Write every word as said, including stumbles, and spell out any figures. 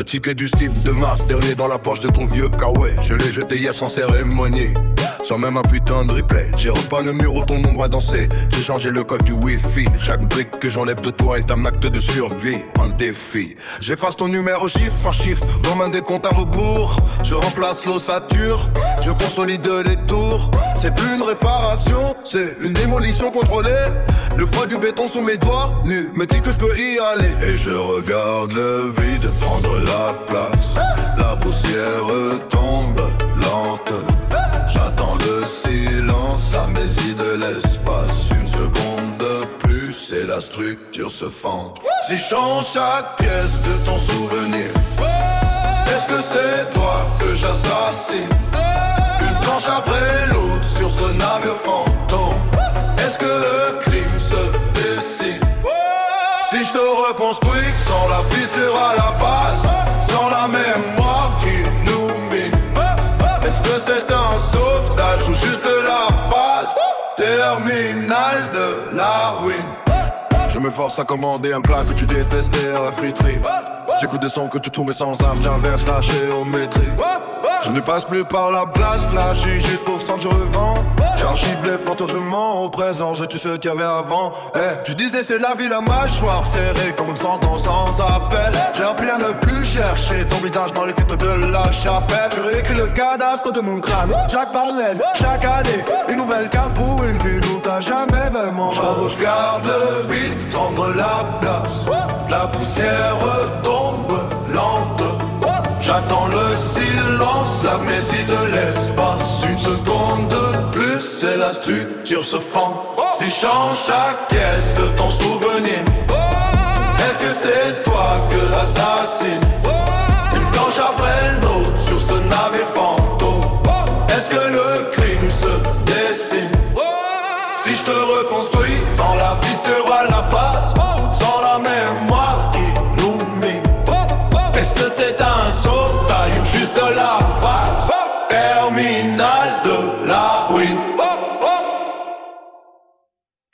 ticket du Steve de Mars, dernier dans la poche de ton vieux Kawaii. Je l'ai jeté hier sans cérémonie, sans même un putain de replay. J'ai repeint le mur où ton ombre a dansé. J'ai changé le code du wifi. Chaque brique que j'enlève de toi est un acte de survie, un défi. J'efface ton numéro chiffre par chiffre, comme un décompte à rebours. Je remplace l'ossature, je consolide les tours. C'est plus une réparation, c'est une démolition contrôlée. Le foie du béton sous mes doigts nus me dit que je peux y aller. Et je regarde le vide prendre la place. La poussière tombe lente. J'attends le silence, l'amnésie de l'espace. Une seconde de plus et la structure se fend. Si je change chaque pièce de ton souvenir, est-ce que c'est toi que j'assassine? Une planche après l'autre sur ce navire fantôme. Est-ce que le crime se dessine? Si je te reconstruis sans la fissure à la base, sans la mémoire qui nous mine, est-ce que c'est un sauvetage ou juste la phase terminale de la ruine? Je me force à commander un plat que tu détestais à la friterie. J'écoute des sons que tu trouvais sans âme, j'inverse la géométrie. Je ne passe plus par la place flashy juste pour sentir le vent. J'archive les photos, je mens au présent, je tue ce qu'il y avait avant. Hey, tu disais c'est la vie, la mâchoire serrée comme une sentence sans appel. J'ai appris à ne plus chercher ton visage dans les filtres de la chapelle. Je réécris le cadastre de mon crâne, chaque parallèle, chaque année. Une nouvelle carte pour une ville où t'as jamais vraiment. Je garde le vide, prendre la place. La poussière tombe lente. J'attends le silence, l'amnésie de l'espace. Une seconde de plus et la structure se fend. Si je change chaque pièce de ton souvenir, est-ce que c'est toi que l'assassine? Une planche après l'autre sur ce navire fantôme. Est-ce que le crime se